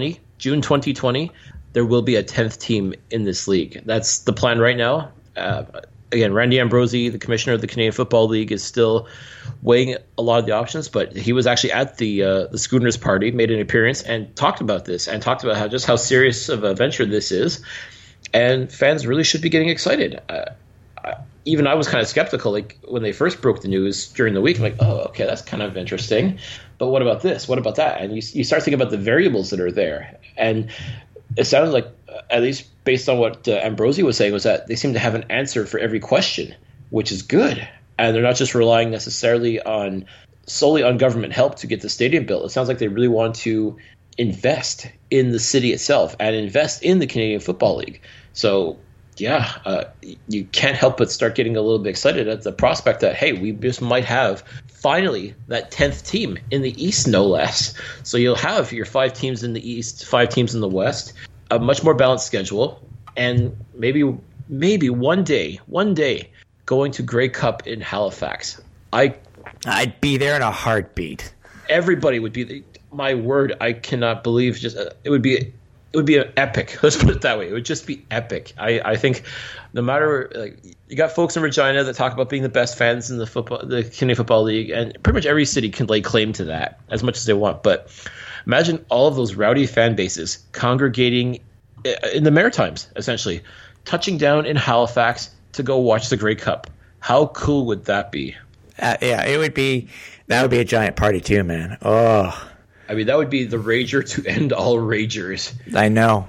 2020, there will be a 10th team in this league. That's the plan right now. Again, Randy Ambrosie, the commissioner of the Canadian Football League, is still weighing a lot of the options, but he was actually at the Schooners party, made an appearance, and talked about this, and talked about how serious of a venture this is, and fans really should be getting excited. Even I was kind of skeptical, like when they first broke the news during the week. I'm like, oh, okay, that's kind of interesting, but what about this? What about that? And you start thinking about the variables that are there, and it sounded like, at least based on what Ambrosie was saying, was that they seem to have an answer for every question, which is good. And they're not just relying necessarily solely on government help to get the stadium built. It sounds like they really want to invest in the city itself and invest in the Canadian Football League. So, yeah, you can't help but start getting a little bit excited at the prospect that, hey, we just might have finally that 10th team in the East, no less. So you'll have your 5 teams in the East, 5 teams in the West, a much more balanced schedule, and maybe one day going to Grey Cup in Halifax. I'd be there in a heartbeat. Everybody would be. My word, I cannot believe. It would be it would be an epic. Let's put it that way. It would just be epic. I think no matter, like, you got folks in Regina that talk about being the best fans in the Canadian Football League, and pretty much every city can lay claim to that as much as they want. But imagine all of those rowdy fan bases congregating in the Maritimes, essentially, touching down in Halifax to go watch the Grey Cup. How cool would that be? It would be. That would be a giant party too, man. Oh, I mean, that would be the rager to end all ragers. I know.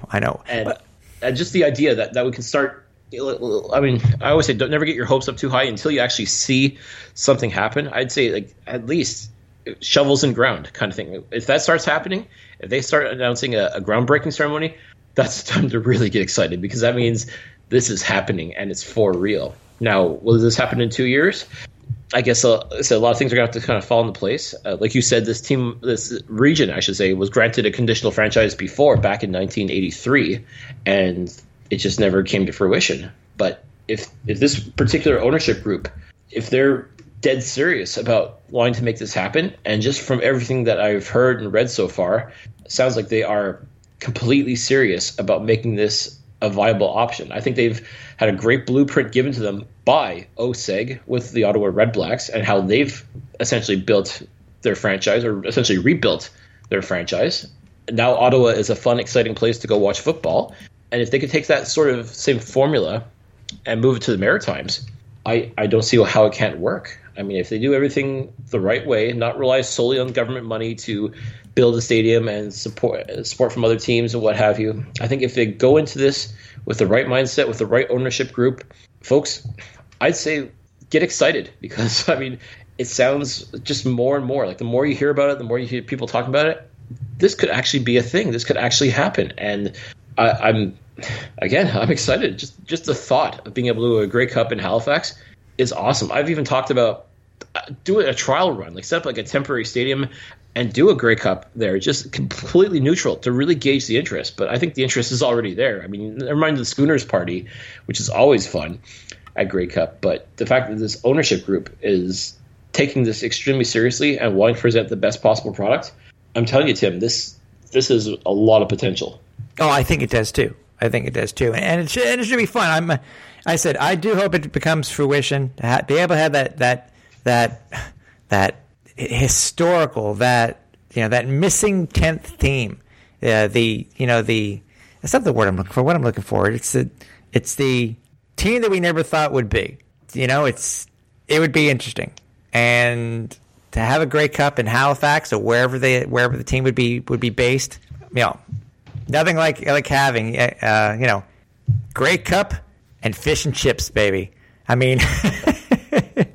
And just the idea that we can start. I mean, I always say, don't never get your hopes up too high until you actually see something happen. I'd say, like, at least shovels in ground kind of thing. If that starts happening, if they start announcing a groundbreaking ceremony, that's the time to really get excited, because that means this is happening and it's for real. Now, will this happen in 2 years? I guess a lot of things are going to have to kind of fall into place. Like you said, this region, I should say, was granted a conditional franchise before, back in 1983, and it just never came to fruition. But if this particular ownership group, if they're dead serious about wanting to make this happen, and just from everything that I've heard and read so far, it sounds like they are completely serious about making this a viable option. I think they've had a great blueprint given to them by OSEG with the Ottawa Redblacks, and how they've essentially built their franchise, or essentially rebuilt their franchise. Now Ottawa is a fun, exciting place to go watch football. And if they could take that sort of same formula and move it to the Maritimes, I don't see how it can't work. I mean, if they do everything the right way, not rely solely on government money to build a stadium and support from other teams and what have you, I think if they go into this with the right mindset, with the right ownership group, folks, I'd say get excited, because, I mean, it sounds just more and more like, the more you hear about it, the more you hear people talking about it, this could actually be a thing. This could actually happen. And I'm excited. Just the thought of being able to do a Grey Cup in Halifax is awesome. I've even talked about doing a trial run, like set up like a temporary stadium and do a Grey Cup there, just completely neutral, to really gauge the interest. But I think the interest is already there. I mean, never mind the Schooners party, which is always fun at Grey Cup, but the fact that this ownership group is taking this extremely seriously and wanting to present the best possible product, I'm telling you, Tim, this is a lot of potential. Oh, I think it does too. And it should be fun. I said I do hope it becomes fruition. To be able to have that historical, that missing 10th team. That's not the word I'm looking for. What I'm looking for, it's the team that we never thought would be. It would be interesting, and to have a Grey Cup in Halifax or wherever the team would be based. Nothing like having Grey Cup and fish and chips, baby. I mean, I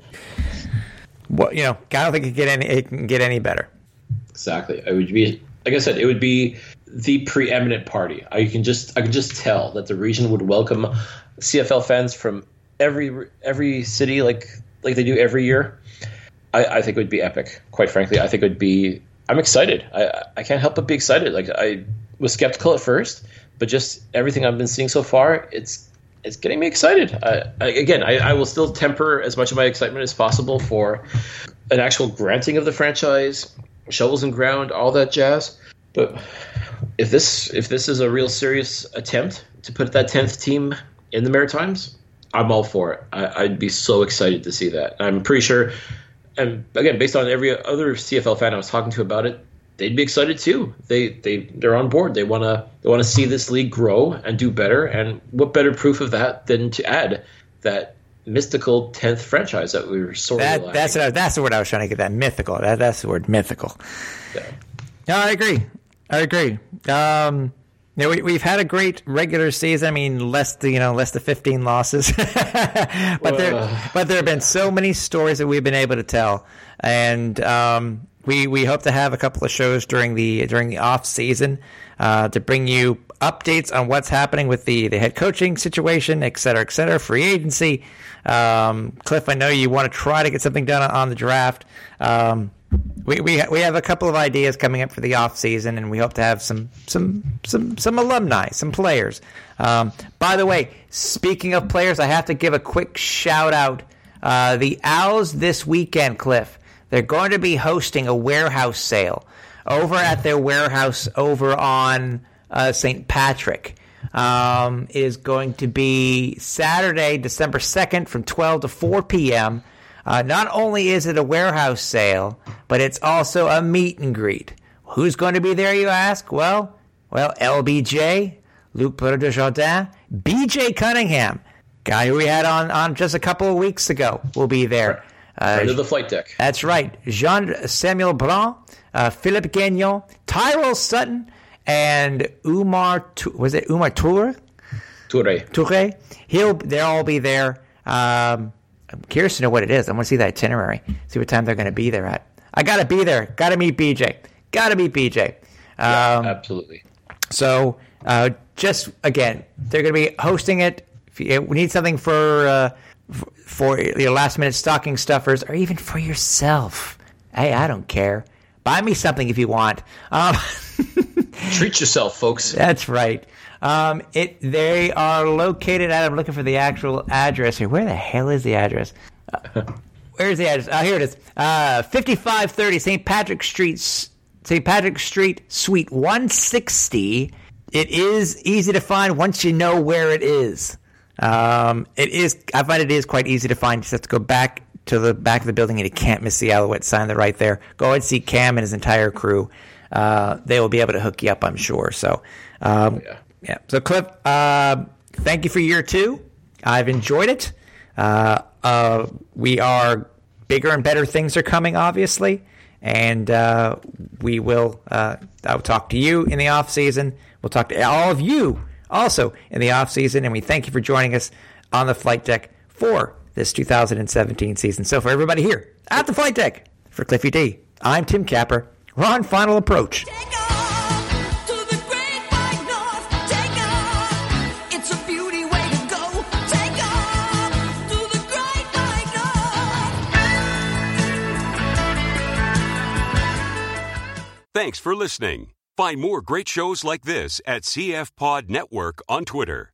don't think it can get any better. Exactly. It would be, like I said, it would be the preeminent party. I can just tell that the region would welcome CFL fans from every city, like they do every year. I think it would be epic. Quite frankly, I think it would be. I'm excited. I can't help but be excited. Like, I was skeptical at first, but just everything I've been seeing so far, it's getting me excited. I will still temper as much of my excitement as possible for an actual granting of the franchise, shovels in ground, all that jazz. But if this is a real serious attempt to put that 10th team in the Maritimes, I'm all for it. I'd be so excited to see that. I'm pretty sure, and again, based on every other CFL fan I was talking to about it, they'd be excited too. They're on board. They want to see this league grow and do better. And what better proof of that than to add that mystical 10th franchise that we were sort of lacking. That's the word I was trying to get. That mythical. That's the word, mythical. Yeah. No, I agree. We've had a great regular season. I mean, less the 15 losses, but there have been so many stories that we've been able to tell, and we hope to have a couple of shows during the off season to bring you updates on what's happening with the head coaching situation, et cetera, free agency. Cliff, I know you want to try to get something done on the draft. We have a couple of ideas coming up for the off season, and we hope to have some alumni, some players. By the way, speaking of players, I have to give a quick shout out. The Owls this weekend, Cliff, they're going to be hosting a warehouse sale over at their warehouse over on St. Patrick. Is going to be Saturday, December 2nd from 12 to 4 p.m. Not only is it a warehouse sale, but it's also a meet and greet. Who's going to be there, you ask? Well, LBJ, Luc Desjardins, BJ Cunningham, guy who we had on just a couple of weeks ago, will be there. Right to the flight deck. That's right. Jean-Samuel Brun, Philippe Gagnon, Tyrell Sutton, and Umar Toure? Toure. They'll all be there. I'm curious to know what it is. I want to see the itinerary, see what time they're going to be there at. I got to be there. Got to meet BJ. Absolutely. So, just again, they're going to be hosting it. If you need something for your last-minute stocking stuffers, or even for yourself, hey, I don't care. Buy me something if you want. Treat yourself, folks. That's right. They are located at, I'm looking for the actual address here. Where the hell is the address? Where's the address? Here it is. 5530 St. Patrick Street, Suite 160. It is easy to find once you know where it is. I find it is quite easy to find. You just have to go back to the back of the building, and you can't miss the Alouette sign. They're right there. Go ahead and see Cam and his entire crew. They will be able to hook you up, I'm sure. So, yeah. So, Cliff, thank you for year 2. I've enjoyed it. We are bigger and better things are coming, obviously, and we will. I'll talk to you in the off season. We'll talk to all of you also in the off season, and we thank you for joining us on the flight deck for this 2017 season. So, for everybody here at the flight deck, for Cliffy D, I'm Tim Capper. We're on Final Approach. Take off to the great white north. Take off. It's a beauty way to go. Take off to the great white north. Thanks for listening. Find more great shows like this at CF Pod Network on Twitter.